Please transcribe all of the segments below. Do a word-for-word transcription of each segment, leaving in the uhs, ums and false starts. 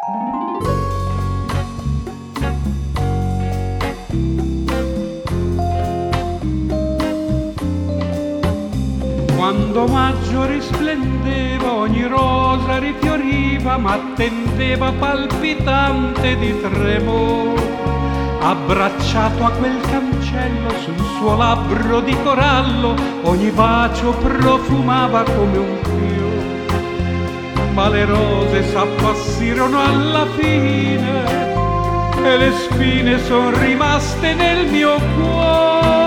Quando maggio risplendeva, ogni rosa rifioriva, m'attendeva palpitante di tremore. Abbracciato a quel cancello, sul suo labbro di corallo, ogni bacio profumava come un fiore. Ma le rose s'appassirono alla fine e le spine son rimaste nel mio cuore.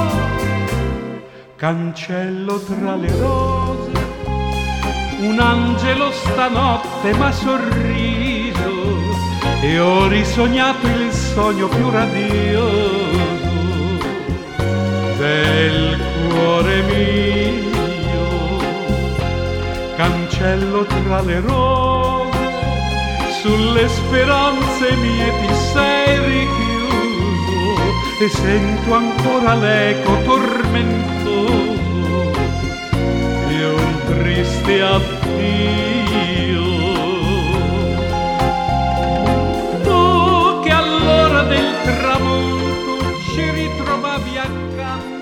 Cancello tra le rose, un angelo stanotte m'ha sorriso e ho risognato il sogno più radioso del cuore mio. Cancello tra le rose, sulle speranze mie ti sei richiuso e sento ancora l'eco tormentoso di un triste addio. Tu che all'ora del tramonto ci ritrovavi accanto